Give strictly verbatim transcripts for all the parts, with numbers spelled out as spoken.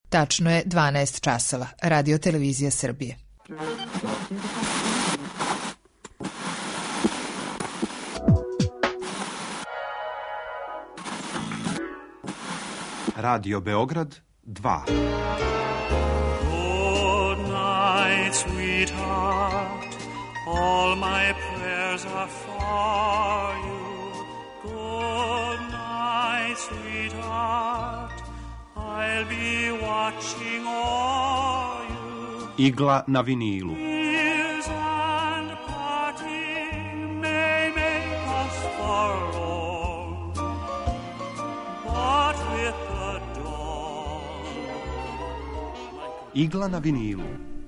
Tačno je dvanaest časova. Radio Televizija Srbije. Radio Beograd dva. Good night, sweetheart. All my prayers are for you. Good night, sweetheart. I'll be watching all you. Igla na vinilu. Tears and parting may make us forlorn, but with the dawn. Igla na vinilu.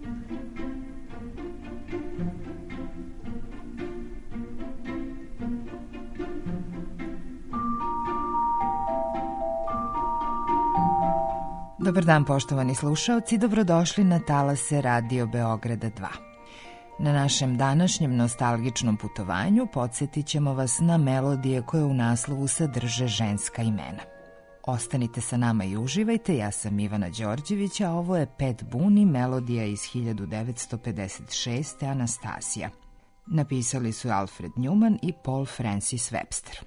Dobar dan, poštovani slušaoci, dobrodošli na talase Radio Beograda dva. Na našem današnjem nostalgičnom putovanju podsjetit ćemo vas na melodije koje u naslovu sadrže ženska imena. Ostanite sa nama i uživajte, ja sam Ivana Đorđević, a ovo je Pet Buni, melodija iz hiljadu devetsto pedeset šeste. Anastasija. Napisali su Alfred Newman i Paul Francis Webster.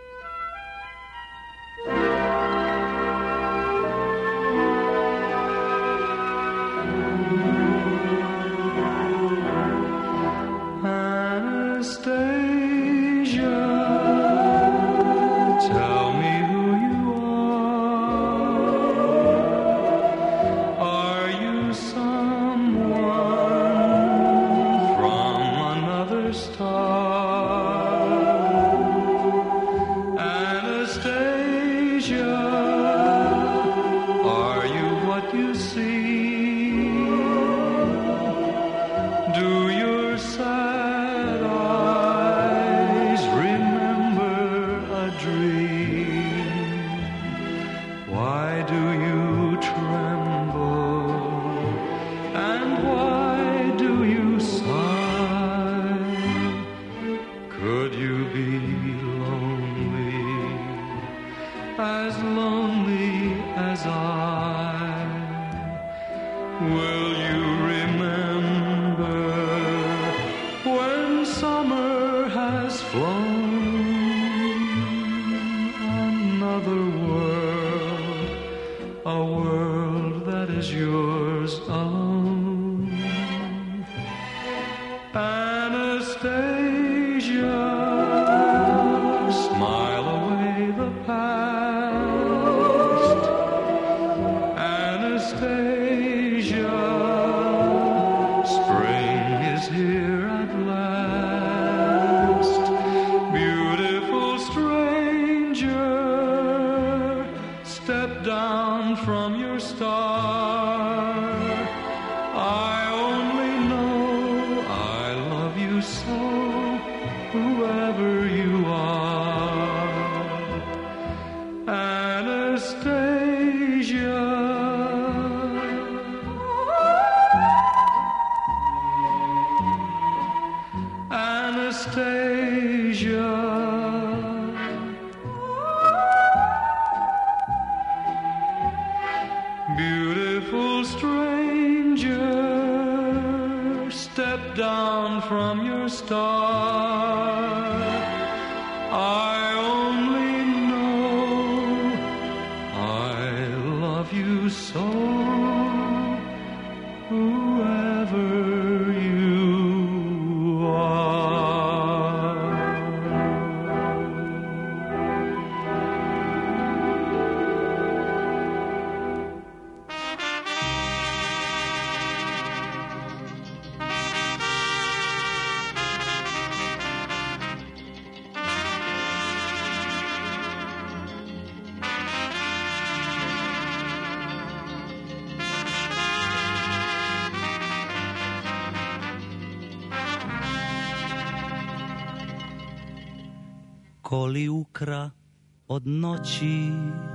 Ko li ukra od noći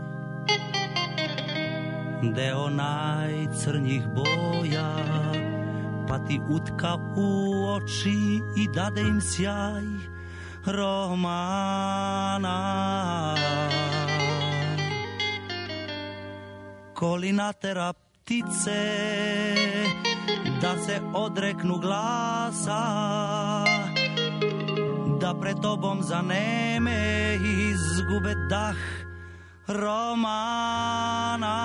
deo najcrnjih boja, pa ti utka u oči i dade im sjaj romana. koli natera ptice da se odreknu glasa, da pred tobom zaneme izgube dah romana.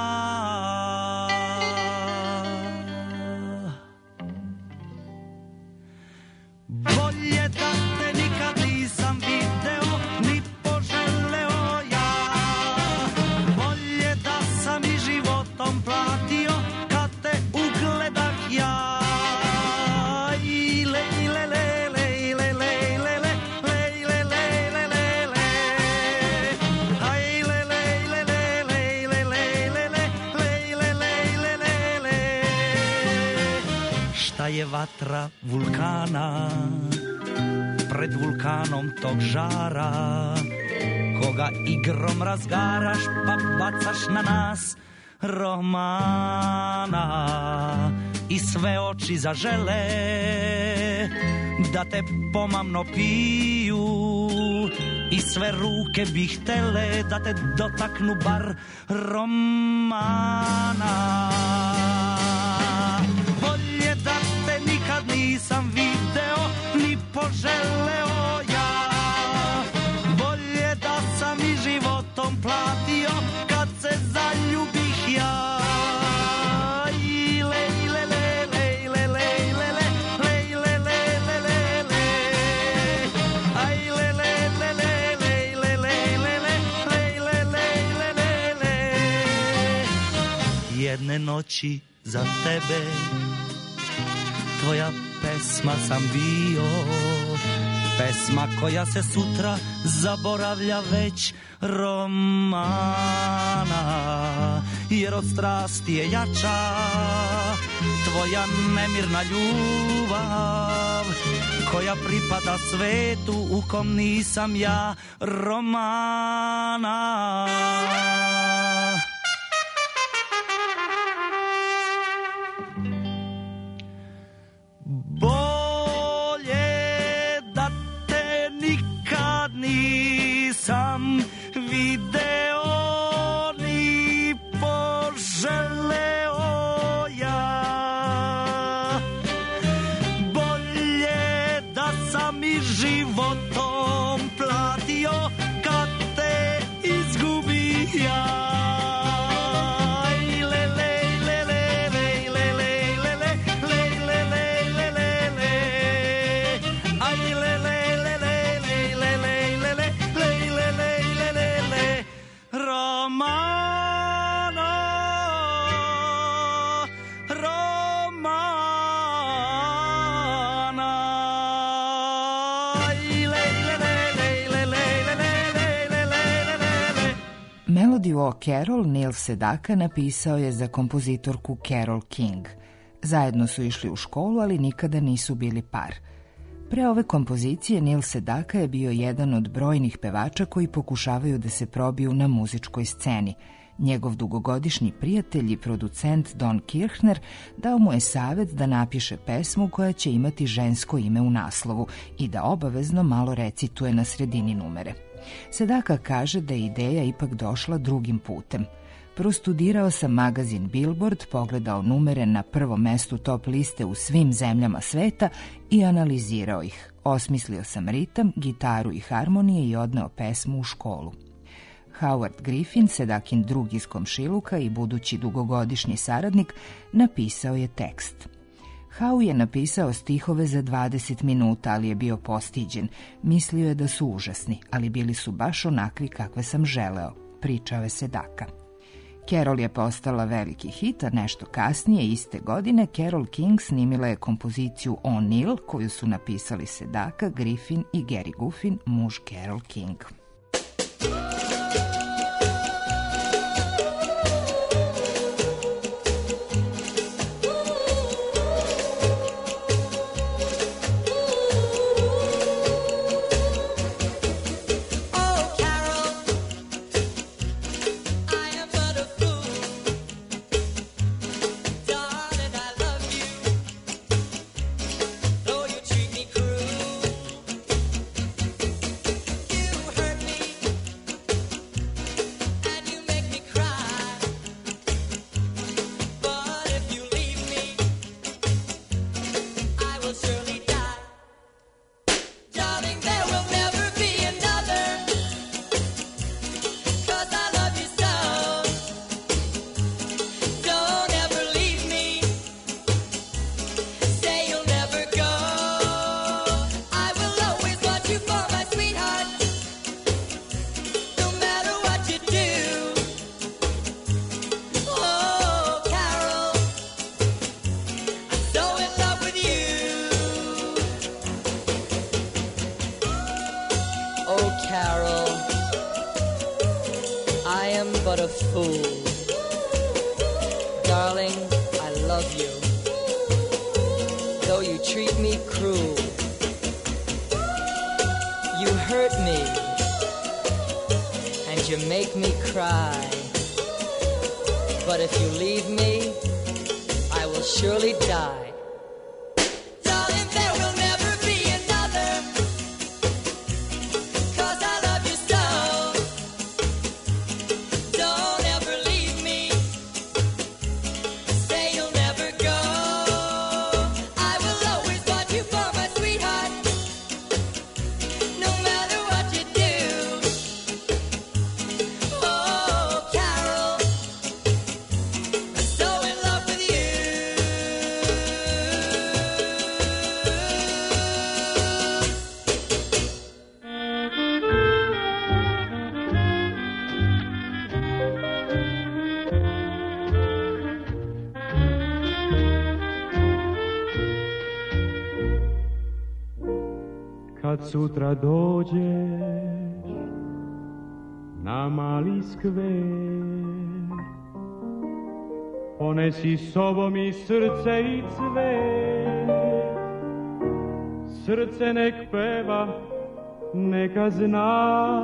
Bolje da te nikad nisam video ni poželeo ja, bolje da sam i životom platio kad te ugledah ja. Ile, ile, le, le, ile, le, ile, le, le, ile, le, le, le, le. Aj, le, le, ile, le, le, ile, le, ile, le, le, ile, le, ile, le, le. Šta je vatra vulkana pred vulkanom tog žara, koga igrom razgaraš pa bacaš na nas romana, i sve oči zažele da te pomamno piju, i sve ruke bi htele da te dotaknu bar romana. Bolje da te nikad nisam video ni poželeo ja, bolje da sam i životom platio kad se zaljubih ja. Ile, ile, le, le, ile, le, ile, le, le, ile, le, le, le, le. Aj, le, le, le, le, le, ile, le, ile, le, le, ile, le, ile, le, le. Jedne noći za tebe tvoja pesma sam bio, pesma koja se sutra zaboravlja već romana, jer od strasti je jača tvoja nemirna ljubav koja pripada svetu u kom nisam ja romana. Nisam video ni poželeo ja, bolje da sam i životom platio kad te izgubi ja. Ile, le, ile, le, le, ile, le, ile, le, le, ile, le, ile, le, le. Aj, ile, le, le, le, le, ile, le, ile, le. Romana, Romana. Melodiju o Carol Neil Sedaka napisao je za kompozitorku Carole King. Zajedno su išli u školu, ali nikada nisu bili par. Pre ove kompozicije Neil Sedaka je bio jedan od brojnih pevača koji pokušavaju da se probiju na muzičkoj sceni. Njegov dugogodišnji prijatelj i producent Don Kirchner dao mu je savjet da napiše pesmu koja će imati žensko ime u naslovu i da obavezno malo recituje na sredini numere. Sedaka kaže da je ideja ipak došla drugim putem. Prostudirao sam magazin Billboard, pogledao numere na prvom mestu top liste u svim zemljama sveta i analizirao ih. Osmislio sam ritam, gitaru i harmonije i odneo pesmu u školu. Howard Griffin, Sedakin drug iz komšiluka i budući dugogodišnji saradnik, napisao je tekst. Howe je napisao stihove za dvadeset minuta, ali je bio postiđen. Mislio je da su užasni, ali bili su baš onakvi kakve sam želeo, pričao je Sedaka. Carol je postala veliki hit, a nešto kasnije, iste godine, Carole King snimila je kompoziciju O'Neill, koju su napisali Sedaka, Griffin i Gary Guffin, muž Carole King. You hurt me fool. Darling, I love you, though you treat me cruel. You hurt me, and you make me cry. But if you leave me, I will surely die. Darling, there will never be another, 'cause I love you so. Don't ever leave me, say you'll never go. I will always want you for my sweetheart, no matter what you do. Oh, Carol, I'm so in love with you. Kad sutra dođeš na mali skver, ponesi sobom i srce i cvet. Srce nek peva, neka zna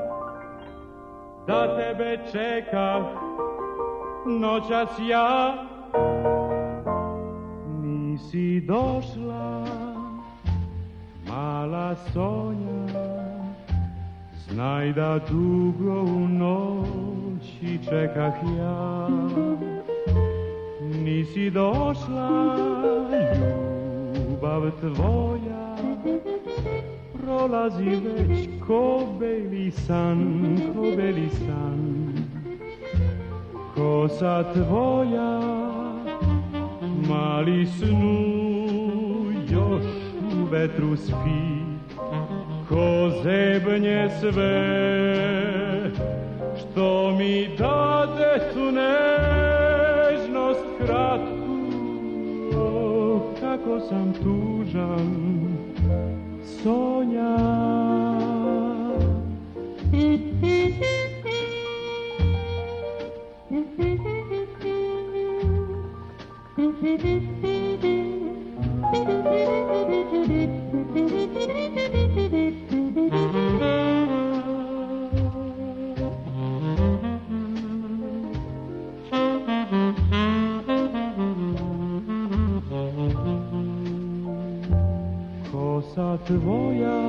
da tebe čekah noćas ja. Nisi došla, mala Sonja, znaj da dugo u noći čekah ja. Nisi došla, ljubav tvoja prolazi već ko beli san, ko beli san. Kosa tvoja, mali snu, još u vetru spi, ko zebnje sve, što mi dade tu nežnost kratku. Oh, kako sam tužan, Sonja. Kosa tvoja,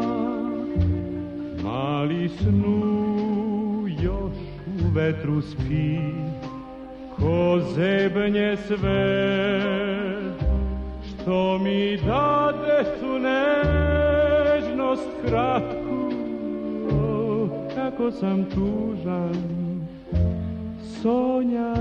mali snu, još u vetru spi, ko zebnje sve, što mi dade tu nežnost kratku. Oh, kako sam tužan, Sonja.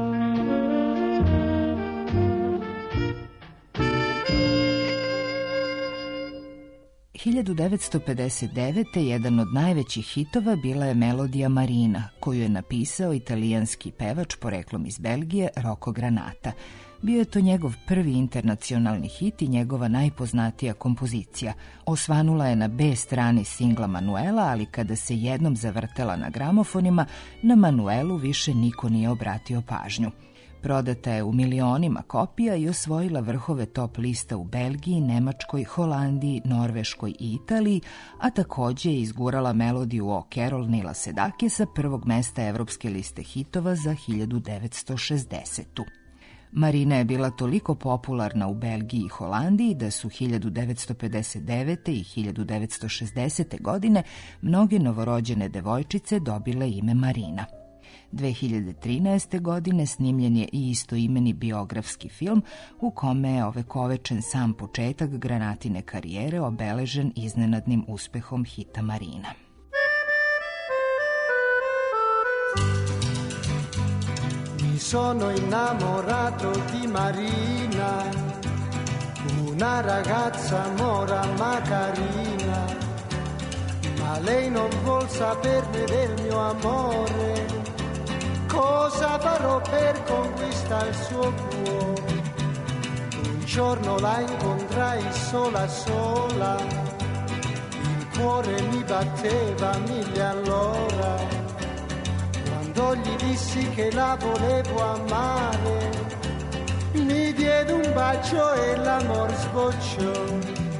hiljadu devetsto pedeset devete. jedan od najvećih hitova bila je melodija Marina, koju je napisao italijanski pevač poreklom iz Belgije Rocco Granata. Bio je to njegov prvi internacionalni hit i njegova najpoznatija kompozicija. Osvanula je na B strani singla Manuela, ali kada se jednom zavrtela na gramofonima, na Manuelu više niko nije obratio pažnju. Prodata je u milionima kopija i osvojila vrhove top lista u Belgiji, Nemačkoj, Holandiji, Norveškoj i Italiji, a također je izgurala melodiju O Carol Nila Sedake sa prvog mesta evropske liste hitova za hiljadu devetsto šezdesetu. Marina je bila toliko popularna u Belgiji i Holandiji da su hiljadu devetsto pedeset devete. i hiljadu devetsto šezdesete. godine mnoge novorođene devojčice dobile ime Marina. dve hiljade trinaeste. godine snimljen je i istoimeni biografski film u kome je ovekovečen sam početak Granatine karijere obeležen iznenadnim uspehom hita Marina. Mi sono innamorato di Marina, una ragazza mora ma carina, ma lei non vuol saperne del mio amore. Cosa farò per conquistare il suo cuore? Un giorno la incontrai sola sola, il cuore mi batteva mille all'ora. quando gli dissi che la volevo amare, mi diede un bacio e l'amor sbocciò.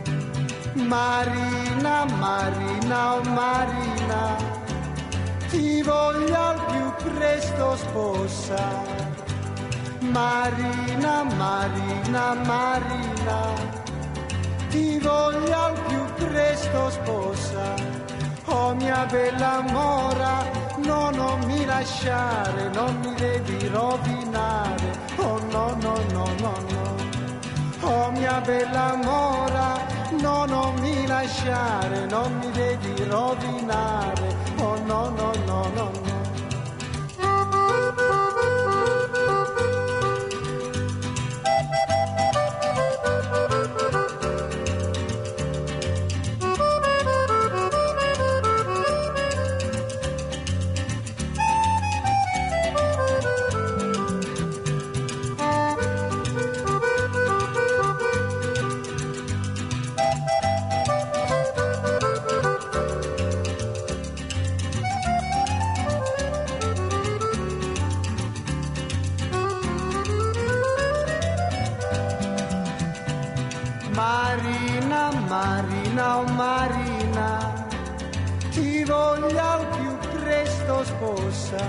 Marina, Marina, oh Marina, ti voglio al più presto sposa. Marina, Marina, Marina, ti voglio al più presto sposa. Oh mia bella mora, no, non mi lasciare, non mi devi rovinare. Oh no, no, no, no, no. Oh mia bella mora, no, non mi lasciare, non mi devi rovinare. Oh no, no, no, no, no. Marina, Marina, oh Marina, ti voglio al più presto sposa.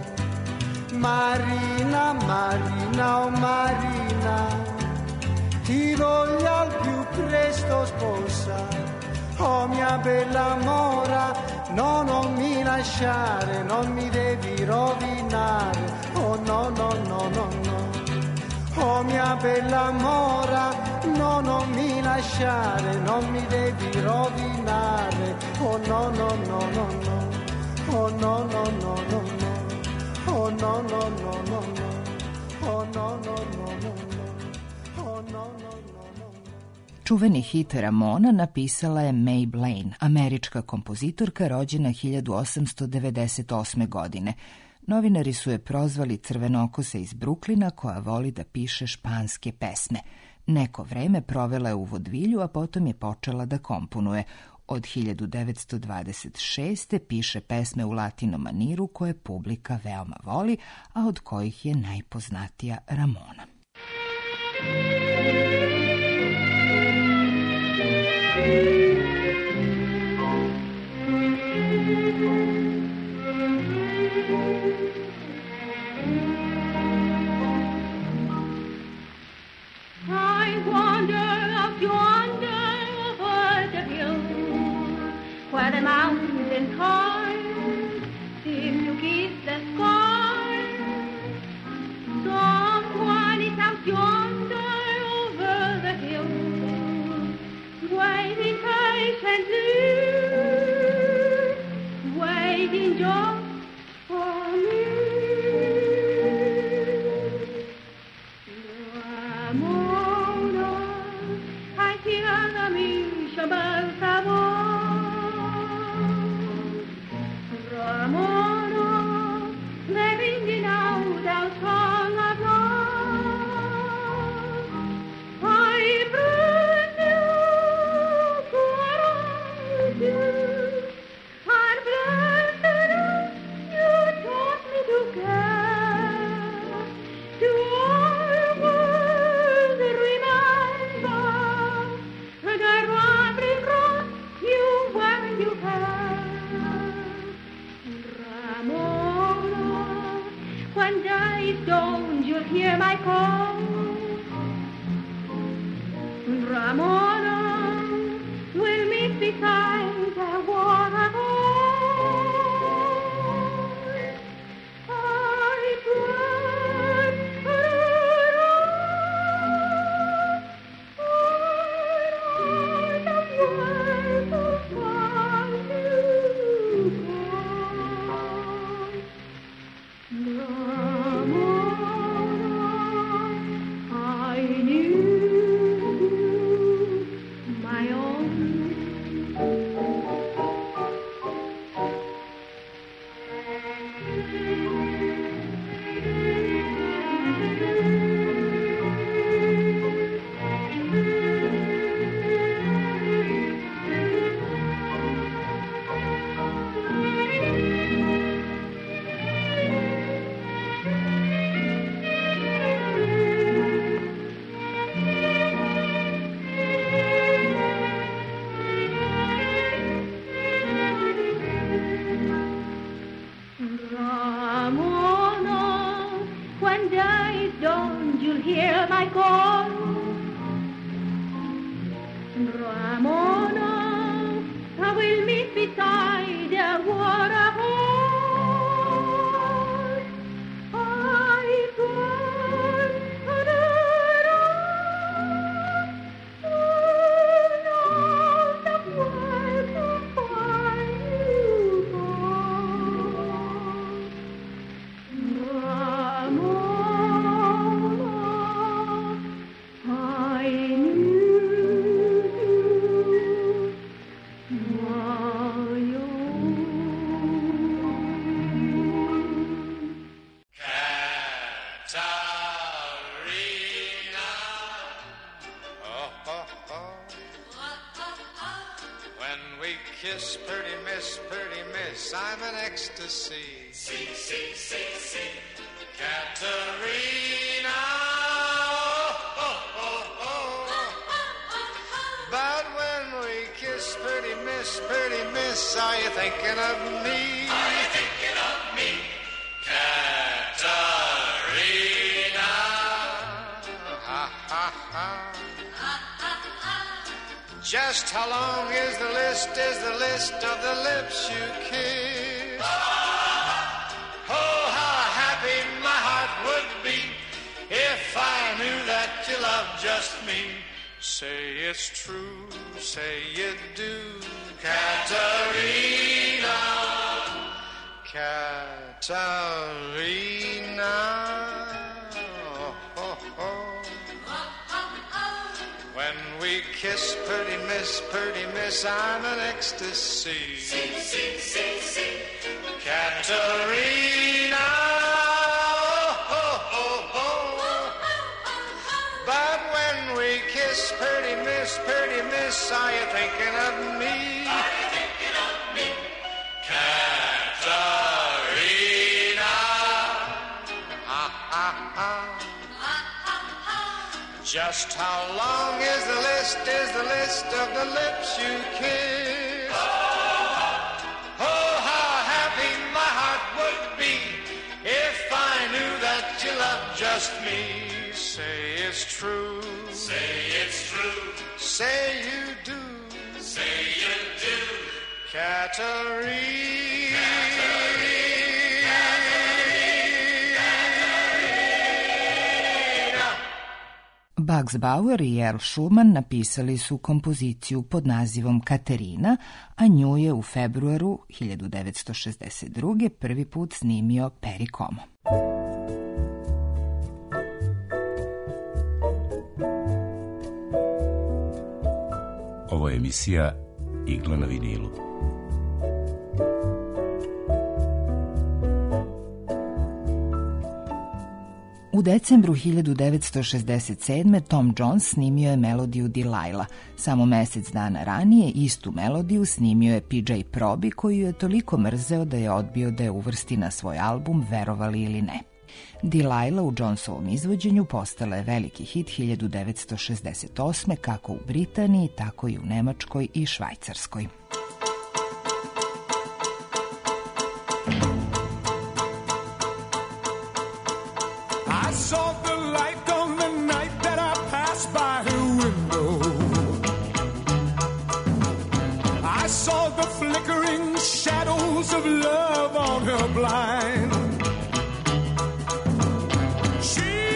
Marina, Marina, oh Marina, ti voglio al più presto sposa. Oh mia bella mora, no, non mi lasciare, non mi devi rovinare. Oh no, no, no, no, no. Oh mia bella mora, no, non mi lasciare, non mi devi rovinare. Oh no, no, no, no, no. Oh no, no, no, no, no. Oh no, no, no, no, no. Oh no, no, no, no, no. Oh no, no, no, no. Čuveni hit Ramona napisala je May Blaine, američka kompozitorka rođena hiljadu osamsto devedeset osme. godine. Novinari su je prozvali crvenokose iz Bruklina koja voli da piše španske pesme. Neko vreme provela je u vodvilju, a potom je počela da komponuje. Od hiljadu devetsto dvadeset šeste. piše pesme u latino maniru koje publika veoma voli, a od kojih je najpoznatija Ramona. I wander up yonder over the hill, where the mountain torrents seem to kiss the sky. Someone is out yonder over the hill, waiting patiently, waiting just for me. My own hear my call. Ramona, I will meet beside the waterhole. I burn and I the way to find you go. Ramona, I knew kiss, pretty miss, pretty miss, I'm an ecstasy. See, see, see, see, Katerina. Oh, oh, oh, oh. But when we kiss, pretty miss, pretty miss, are you thinking of me? Are you thinking of me, Katerina? Ha, ha, ha. Just how long is the list, is the list of the lips you kiss? Oh, how happy my heart would be if I knew that you loved just me. Say it's true, say you do, Katerina, Katerina. Oh, oh, oh. When we kiss, pretty miss, pretty miss, I'm an ecstasy. See, see, see, see, Katerina. Oh, oh, oh. But when we kiss, pretty miss, pretty miss, are you thinking of me? Are you thinking of me, Katerina? Ha, ha, ha. Just how long is the list, is the list of the lips you kiss? Oh, how happy my heart would be if I knew that you loved just me. Say it's true, say it's true, say you do, say you do, Katerina. Bugs Bauer i Earl Schumann napisali su kompoziciju pod nazivom Katerina, a nju je u februaru hiljadu devetsto šezdeset druge. prvi put snimio Perry Como. Ovo je emisija Igla na vinilu. U decembru hiljadu devetsto šezdeset sedme. Tom Jones snimio je melodiju Delilah. Samo mesec dana ranije istu melodiju snimio je P J Proby, koju je toliko mrzeo da je odbio da je uvrsti na svoj album, verovali ili ne. Delilah u Jonesovom izvođenju postala je veliki hit hiljadu devetsto šezdeset osme. kako u Britaniji, tako i u Nemačkoj i Švajcarskoj. I saw the light on the night that I passed by her window. I saw the flickering shadows of love on her blind. She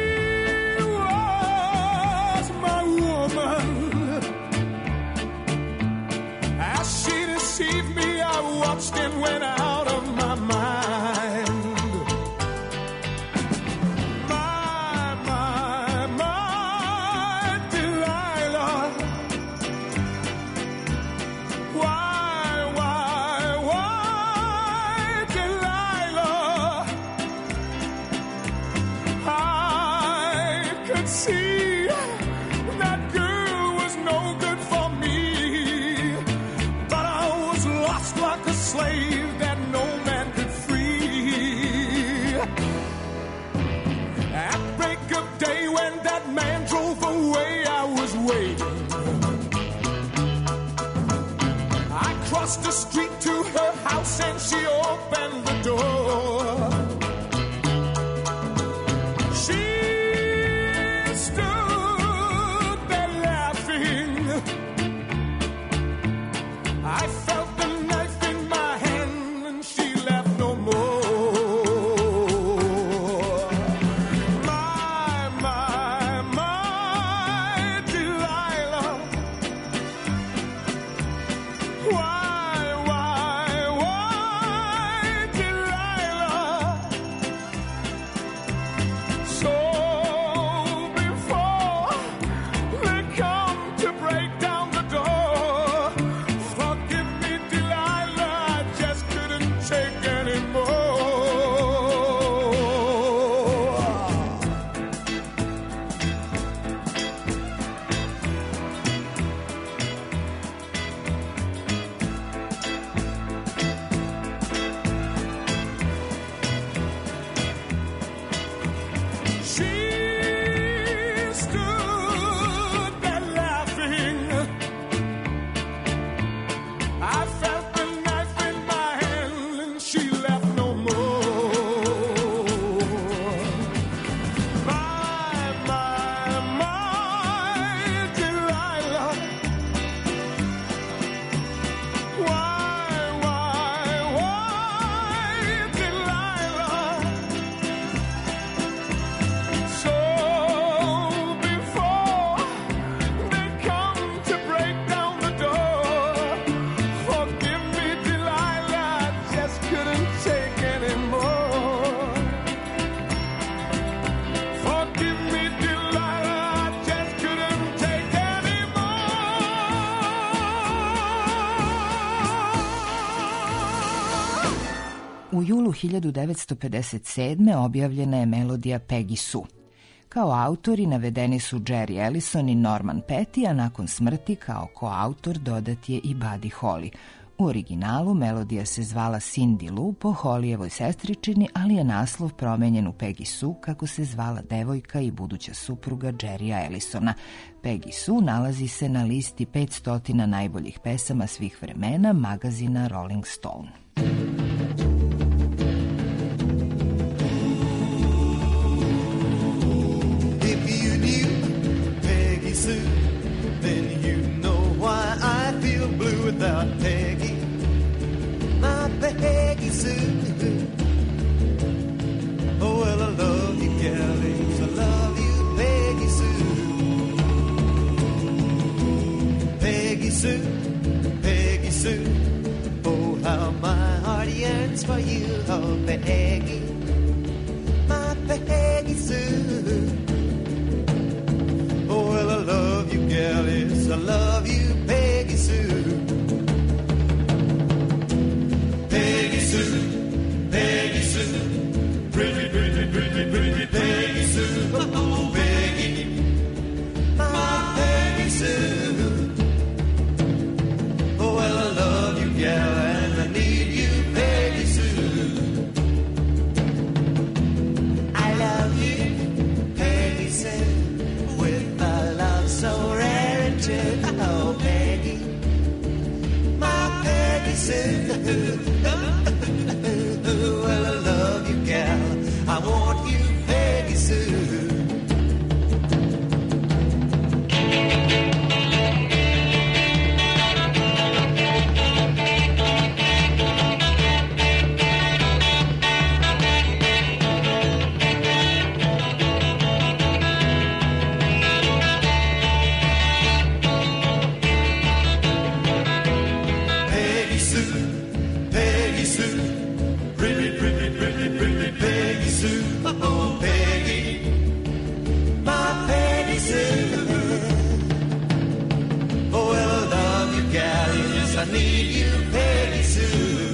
was my woman. As she deceived me, I watched and went out of my mind. See, that girl was no good for me, but I was lost like a slave that no man could free. At break of day when that man drove away, I was waiting. I crossed the street to her house and she opened the door. She aprilu hiljadu devetsto pedeset sedme objavljena je melodija Peggy Sue. Kao autori navedeni su Jerry Ellison i Norman Petty, a nakon smrti kao koautor dodat je i Buddy Holly. U originalu melodija se zvala Cindy Lou po Hollyjevoj sestričini, ali je naslov promenjen u Peggy Sue kako se zvala devojka i buduća supruga Jerrya Ellisona. Peggy Sue nalazi se na listi petsto najboljih pesama svih vremena magazina Rolling Stone. If you knew Peggy Sue, then you know why I feel blue without Peggy. My Peggy Sue. Oh, well, I love you, galleys. I love you, Peggy Sue. Peggy Sue, Peggy Sue. Oh, how my heart yearns for you, oh, Peggy. My Peggy Sue. Oh, well, I love you, galleys. I love you, Peggy Sue. Peggy Sue, Peggy Sue, pretty, pretty, pretty, pretty Peggy Sue. Oh, Peggy, my Peggy Sue. Oh, well, I love you, gal, and I need you, Peggy Sue. I love you, Peggy Sue, with a love so rare and true. Oh, Peggy, my Peggy Sue. Well, I love you, gal. I want you, Peggy Sue. Peggy Sue, Peggy Sue, pretty, pretty, pretty, pretty Peggy Sue. Oh, Peggy, my Peggy Sue. Oh, well, I love you, gal, yes, I need you, Peggy Sue.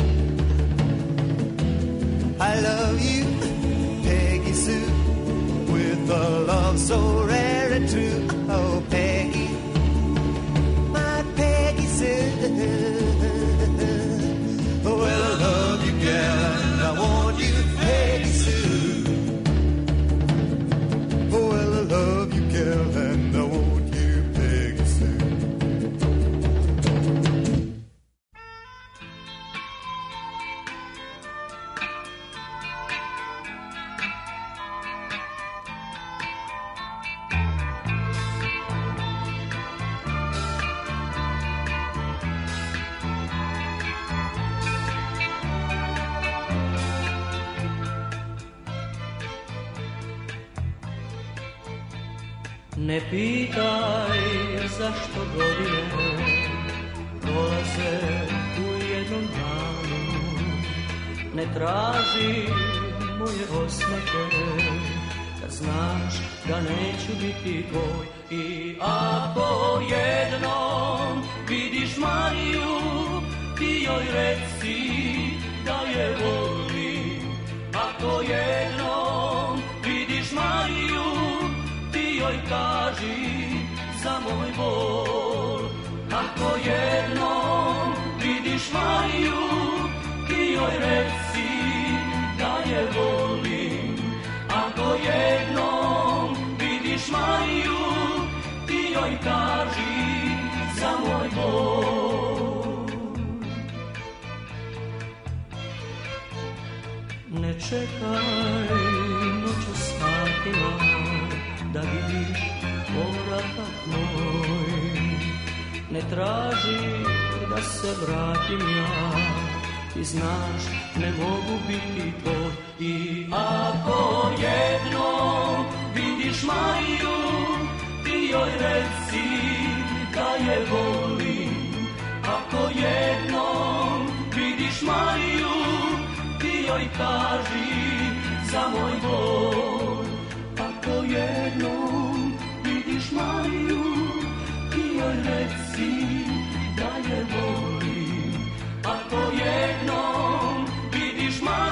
I love you, Peggy Sue, with a love so rare and true. Oh, Peggy, my Peggy Sue. Oh, well, I love you, gal, and I want you, Peggy Sue. Oh, well, I love you, gal, and I want you, Peggy Sue. Ne pitaj zašto godine prolaze u jednom danu. Ne traži moje osmehe, kad znaš da neću biti tvoj. I ako jednom vidiš Mariju, ti joj reci da je volim. Ako jednom vidiš Mariju, ti joj kaži za moj bol. Ako jednom vidiš Mariju, ti joj reci da je volim. Ako jednom vidiš Mariju, ti joj kaži za moj bol. Ne čekaj noću satima da vidiš povratak moj. Ne traži da se vratim ja, ti znaš ne mogu biti tvoj. I ako jednom vidiš Mariju, ti joj reci da je volim. Ako jednom vidiš Mariju, ti joj kaži za moj bol. Ako jednom vidiš Mariju, ti joj reci da je volim. Ako jednom vidiš Mariju,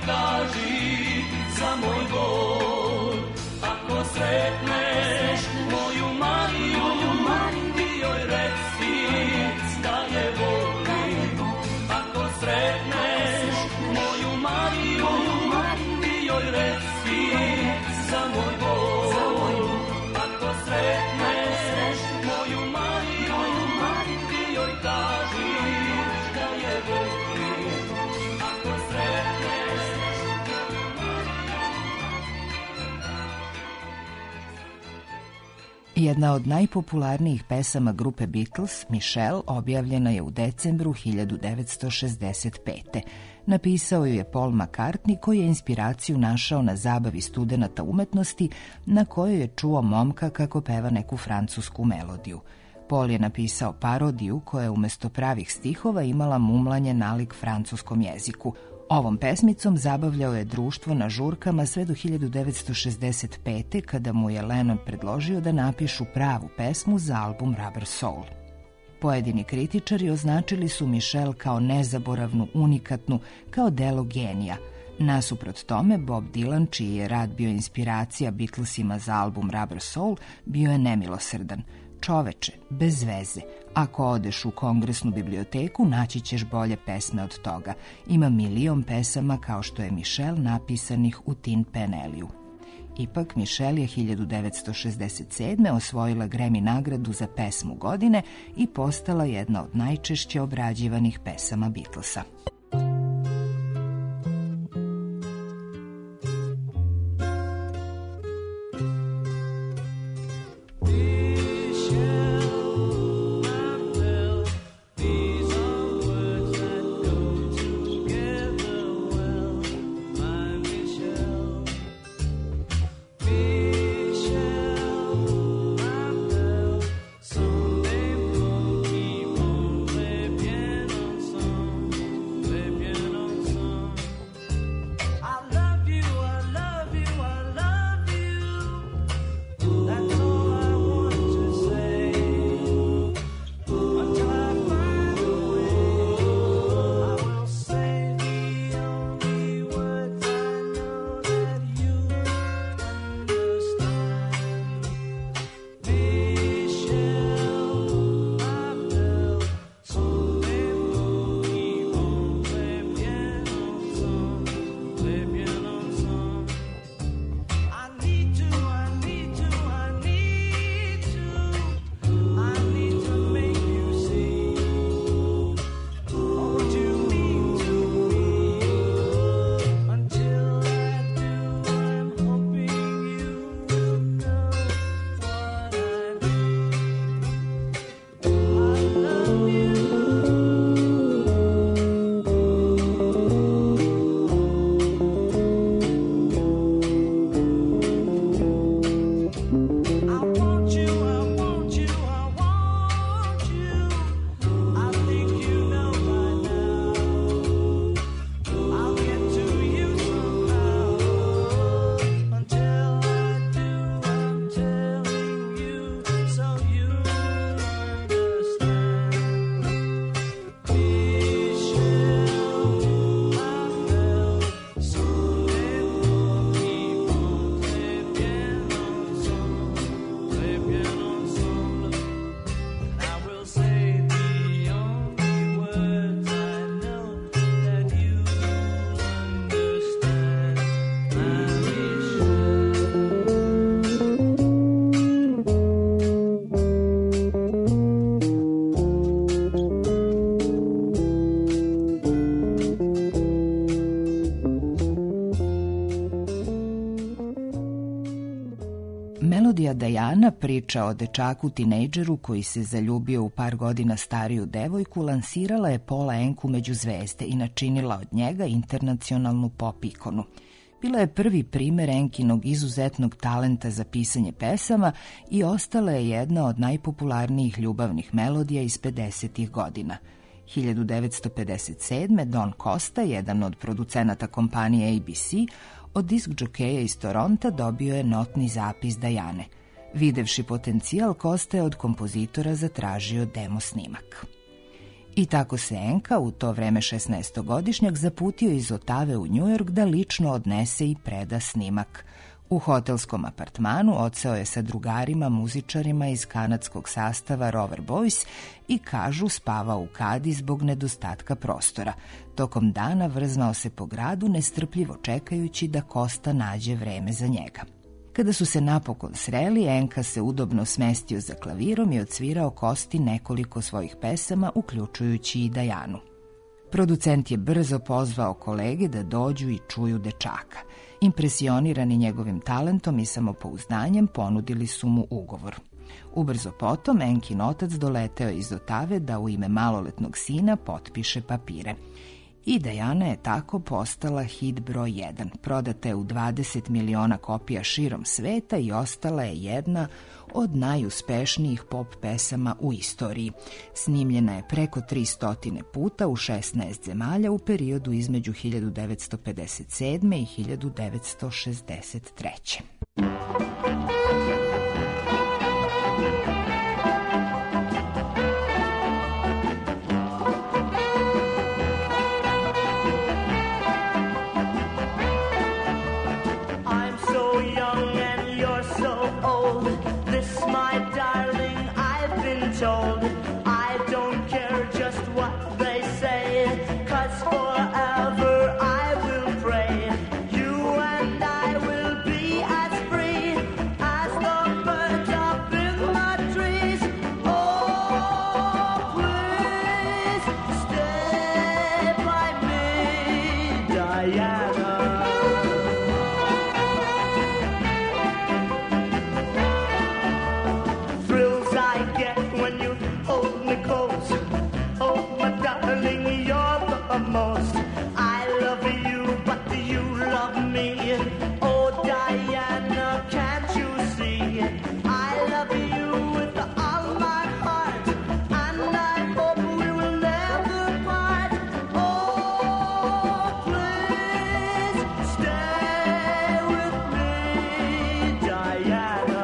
kaži za moj bol. Ako sretneš moju Mariju, ti joj reci da je volim. Ako sretneš moju Mariju, ti joj reci za moj bol. Ako sretneš moju Mariju, ti joj kaži da je volim. Ako sretneš Jedna od najpopularnijih pesama grupe Beatles, Michelle, objavljena je u decembru hiljadu devetsto šezdeset pete. Napisao ju je Paul McCartney, koji je inspiraciju našao na zabavi studenata umetnosti na kojoj je čuo momka kako peva neku francusku melodiju. Paul je napisao parodiju koja je umjesto pravih stihova imala mumlanje nalik francuskom jeziku. Ovom pesmicom zabavljao je društvo na žurkama sve do hiljadu devetsto šezdeset pete. kada mu je Lennon predložio da napišu pravu pesmu za album Rubber Soul. Pojedini kritičari označili su Michelle kao nezaboravnu, unikatnu, kao delo genija. Nasuprot tome, Bob Dylan, čiji je rad bio inspiracija Beatlesima za album Rubber Soul, bio je nemilosrdan. Čoveče, bez veze, ako odeš u Kongresnu biblioteku, naći ćeš bolje pesme od toga. Ima milion pesama kao što je Michelle napisanih u Tin Pan Alley-u. Ipak, Michelle je hiljadu devetsto šezdeset sedme. osvojila Grammy nagradu za pesmu godine i postala jedna od najčešće obrađivanih pesama Beatlesa. Melodija Diana, priča o dečaku tinejdžeru koji se zaljubio u par godina stariju devojku, lansirala je Paula Anku među zvezde i načinila od njega internacionalnu pop ikonu. Bila je prvi primer Ankinog izuzetnog talenta za pisanje pesama i ostala je jedna od najpopularnijih ljubavnih melodija iz pedesetih godina. hiljadu devetsto pedeset sedme. Don Costa, jedan od producenata kompanije A B C, od disk džokeja iz Toronta dobio je notni zapis Diane. Videvši potencijal, Costa je od kompozitora zatražio demo snimak. I tako se Enka, u to vreme šesnaestogodišnjak, zaputio iz Otave u Njujork da lično odnese i preda snimak. U hotelskom apartmanu odseo je sa drugarima, muzičarima iz kanadskog sastava Rover Boys i, kažu, spavao u kadi zbog nedostatka prostora. Tokom dana vrzmao se po gradu, nestrpljivo čekajući da Kosta nađe vreme za njega. Kada su se napokon sreli, Enka se udobno smestio za klavirom i odsvirao Kosti nekoliko svojih pesama, uključujući i Dajanu. Producent je brzo pozvao kolege da dođu i čuju dečaka. Impresionirani njegovim talentom i samopouzdanjem, ponudili su mu ugovor. Ubrzo potom Enkin otac doleteo iz Otave da u ime maloletnog sina potpiše papire. I Dajana je tako postala hit broj jedan. Prodata je u dvadeset miliona kopija širom sveta i ostala je jedna od najuspešnijih pop pesama u istoriji. Snimljena je preko tristo puta u šesnaest zemalja u periodu između hiljadu devetsto pedeset sedme. i hiljadu devetsto šezdeset treće. Told I don't care just what they say, 'cause forever I will pray. You and I will be as free as the birds up in the trees. Oh, please stay by me, Diana. Thrills I get when you hold me close. Oh, my darling, you're the most. I love you, but you love me. Oh, Diana, can't you see? I love you with all my heart, and I hope we will never part. Oh, please stay with me, Diana.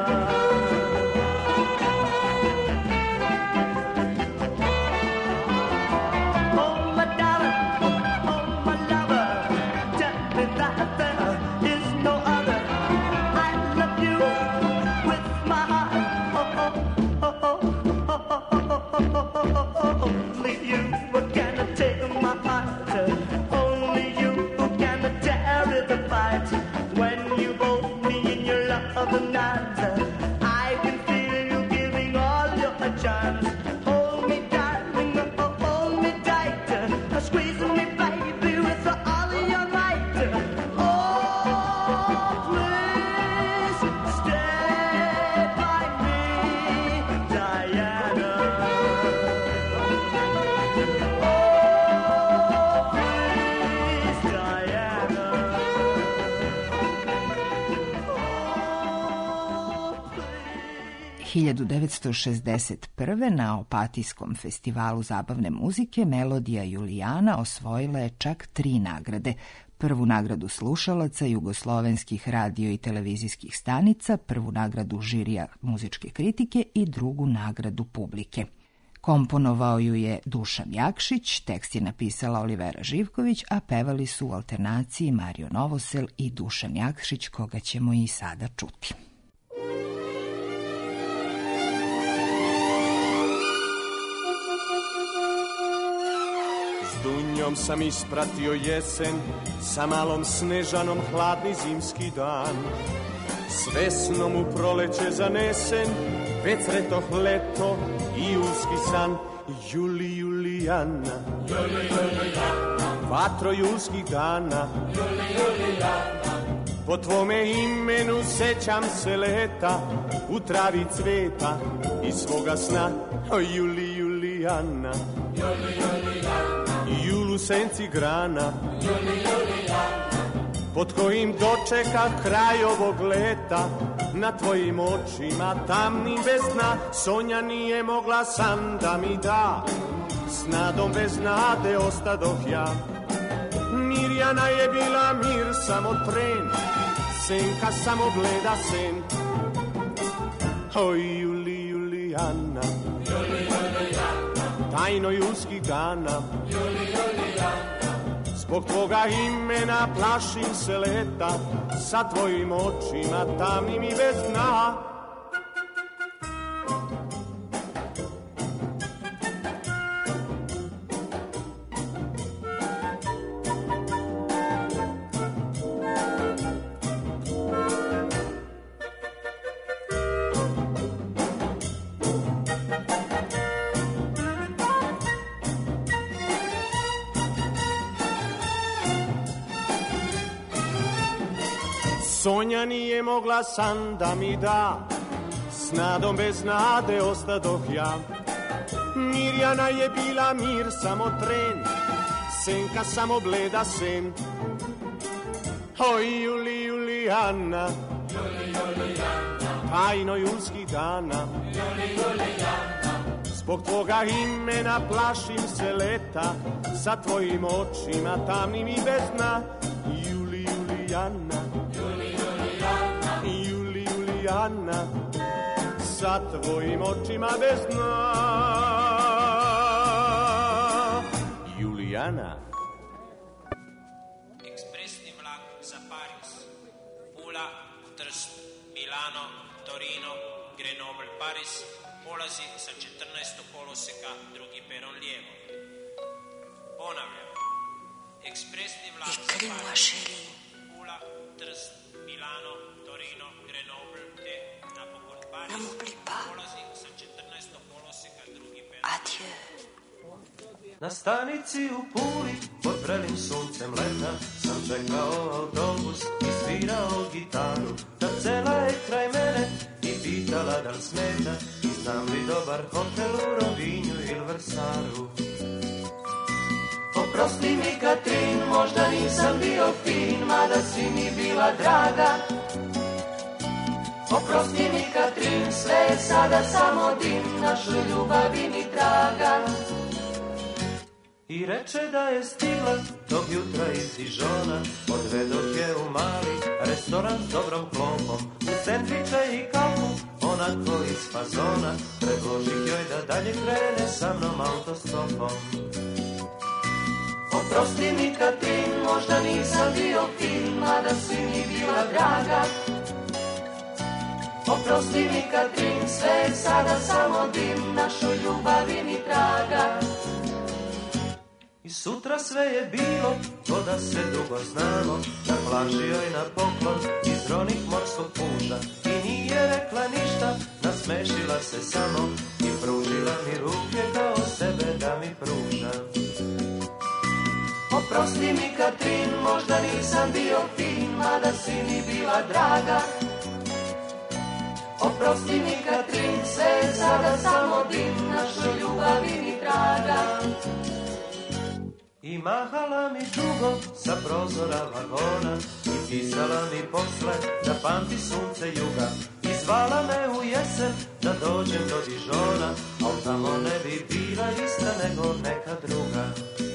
hiljadu devetsto šezdeset prve. na Opatijskom festivalu zabavne muzike Melodija Julijana osvojila je čak tri nagrade. Prvu nagradu slušalaca jugoslovenskih radio i televizijskih stanica, prvu nagradu žirija muzičke kritike i drugu nagradu publike. Komponovao ju je Dušan Jakšić, tekst je napisala Olivera Živković, a pevali su u alternaciji Mario Novosel i Dušan Jakšić, koga ćemo i sada čuti. Dunjom sam ispratio jesen, sa malom snežanom hladni zimski dan. Sve snom u proleće zanesen, već sretoh leto i julski san. Juli, Julijana, Juli, Julijana, vatro julskih dana. Juli, Julijana, po tvome imenu sećam se leta, u travi cveta i svoga sna. O Juli, Julijana, Juli, Julijana, jul u senci grana, Juli, Julijana, pod kojim dočeka kraj ovog leta. Na tvojim očima tamnim bez dna, Sonja nije mogla san da mi da. S nadom bez nade ostadoh ja. Mirjana je bila mir, samo tren, senka samo bleda sen. O Juli, Julijana, Juli, Julijana, tajno julskih dana. Juli, Julijana, zbog tvoga imena plašim se leta, sa tvojim očima tamnim i bez dna. Sonja nije mogla san da mi da, s nadom bez nade ostadoh ja. Mirjana je bila mir, samo tren, senka samo bleda sen. Oj, Juli, Julijana, Juli, Julijana, tajno julskih dana. Juli, Julijana, zbog tvoga imena plašim se leta, sa tvojim očima tamnim i bez dna. Juli, Julijana, Juli, Julijana, sa tvojim očima bez dna. Julijana. Ekspresni vlak za Pariz, Pula, Trst, Milano, Torino, Grenoble, Pariz, polazi sa četrnaestog koloseka, drugi peron lijevo. Ponavljam, ekspresni vlak za Pariz, Pula, Trst, Milano, Torino, Grenoble, te napokon Pariz, polazi sa četrnaestog koloseka, drugi peron. Adieu. Na stanici u Puli, pod vrelim suncem leta, sam čekao autobus i svirao gitaru. Da cela je kraj mene i pitala da li smeta, i znam li dobar hotel u Rovinju ili Vrsaru. Oprosti mi, Katrin, možda nisam bio fin, mada si mi bila draga. Oprosti mi, Katrin, sve je sada samo dim, našoj ljubavi ni traga. I reče da je stigla tog jutra iz Dižona, odvedoh je u mali restoran s dobrom klopom, u sendviče i kafu, onako iz fazona, predložih joj da dalje krene sa mnom autostopom. Oprosti mi, Katrin, možda nisam bio fin, mada si mi bila draga. Oprosti mi, Katrin, sve je sada samo dim, našoj ljubavi ni traga. I sutra sve je bilo, ko da se dugo znamo, na plaži joj na poklon iz ronih morskog puta. I nije rekla ništa, nasmešila se samo i pružila mi ruke kao sebe da mi pruža. Oprosti mi, Katrin, možda nisam bio fin, mada si mi bila draga. Oprosti mi, Katrin, sve je sada samo dim, našoj ljubavi ni traga. I mahala mi dugo sa prozora vagona i pisala mi posle da pamti sunce juga. I zvala me u jesen da dođem do Dižona, al tamo ne bi bila ista nego neka druga.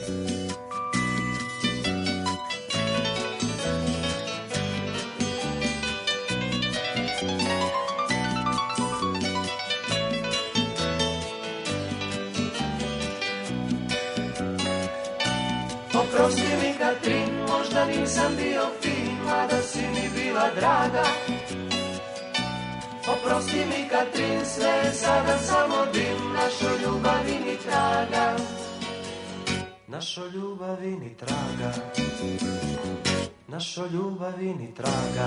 Oprosti mi, Katrin, možda nisam bio fin, mada si mi bila draga. Oprosti mi, Katrin, sve je sada samo dim, našoj ljubavi ni traga. Našoj ljubavi ni traga, našoj ljubavi ni traga.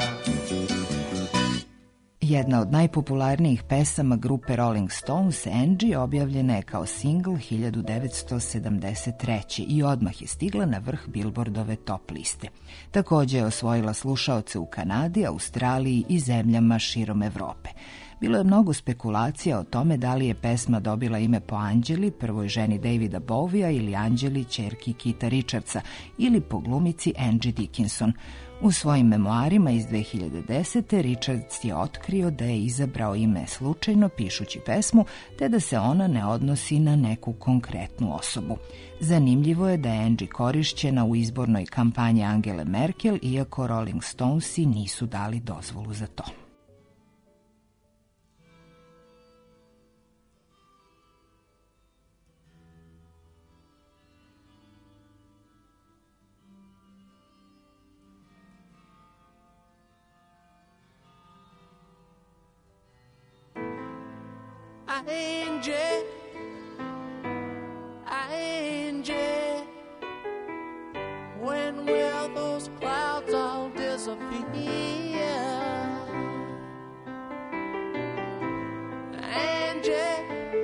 Jedna od najpopularnijih pesama grupe Rolling Stones, Angie, objavljena je kao singl hiljadu devetsto sedamdeset treće. i odmah je stigla na vrh Billboardove top liste. Također je osvojila slušaoce u Kanadi, Australiji i zemljama širom Evrope. Bilo je mnogo spekulacija o tome da li je pesma dobila ime po Anđeli, prvoj ženi Davida Bowija, ili Anđeli, ćerki Kita Richardsa, ili po glumici Angie Dickinson. U svojim memoarima iz dve hiljade desete. Richards je otkrio da je izabrao ime slučajno pišući pesmu, te da se ona ne odnosi na neku konkretnu osobu. Zanimljivo je da je Angie korišćena u izbornoj kampanji Angele Merkel, iako Rolling Stonesi nisu dali dozvolu za to. Angie, Angie, when will those clouds all disappear? Angie,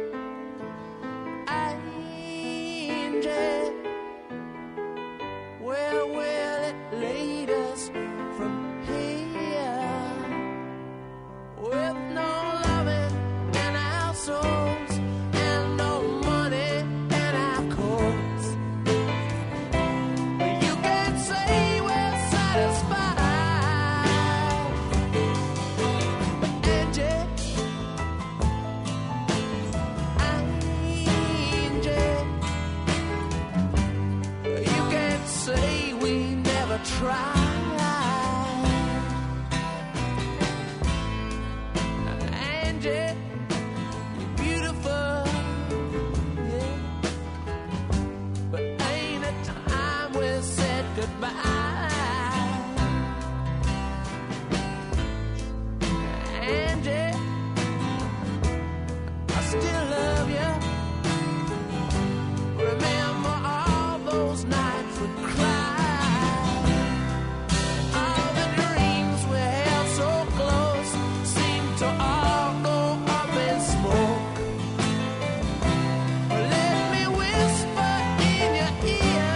Angie, where will it lead us from here? With no loving in our souls and no money in our coats, you can say we're satisfied. Angie, Angie, you can say we never tried. Angie, you're beautiful, yeah, but ain't it time we said goodbye? Angie, I still love you. Remember all those nights we cried, all the dreams we held so close seem to all go up in smoke. Let me whisper in your ear,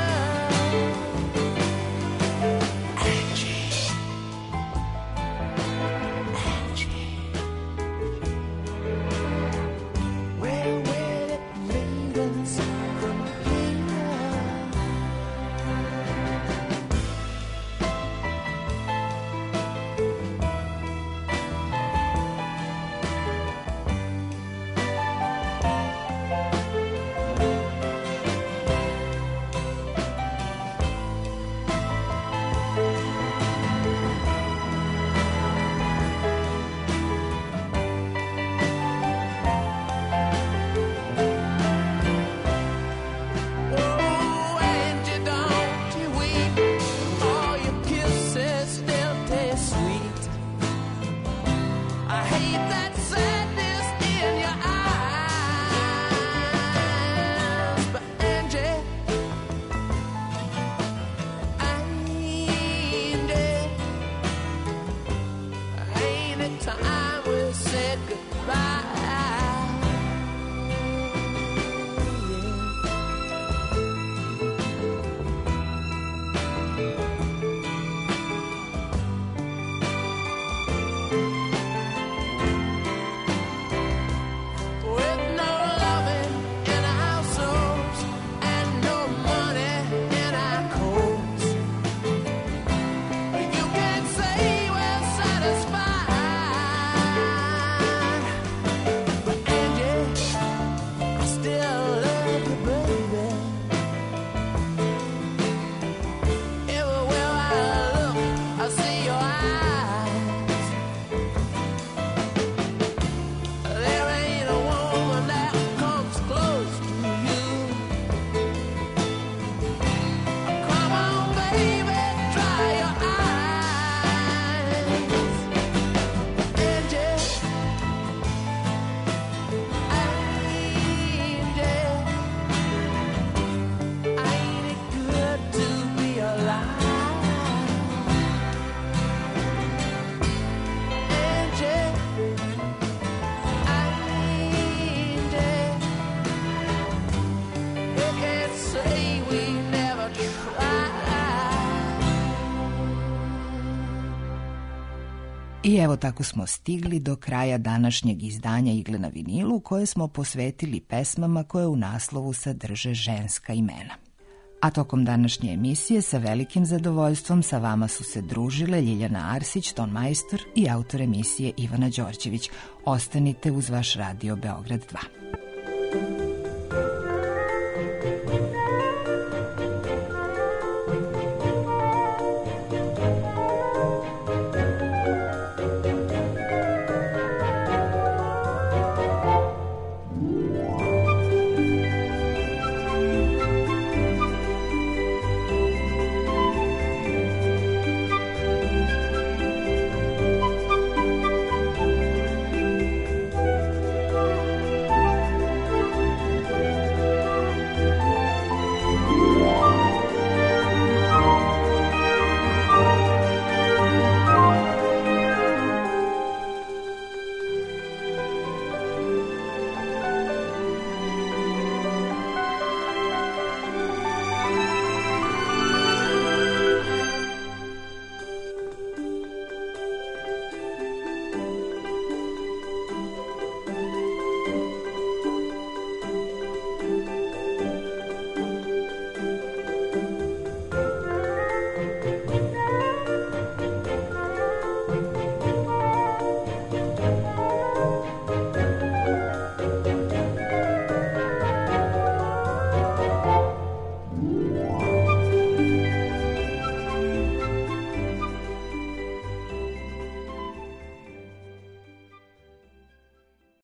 Angie, Angie, where will it lead us from here? Oh, Angie, don't you weep. All your kisses still taste sweet. I hate that sadness in your eyes, but Angie, Angie, ain't it time we said goodbye? With no loving in our souls and no money in our coats, you can say we're satisfied. But Angie, I still love you, baby. Everywhere I look, I see your eyes. There ain't a woman that comes close to you. Come on, baby, dry your eyes. Angie, Angie, ain't it good to be alive? Angie, Angie, you can't say we never tried. I evo tako smo stigli do kraja današnjeg izdanja Igle na vinilu, koje smo posvetili pesmama koje u naslovu sadrže ženska imena. A tokom današnje emisije sa velikim zadovoljstvom sa vama su se družile Ljiljana Arsić, ton majstor i autor emisije Ivana Đorđević. Ostanite uz vaš radio Beograd dva.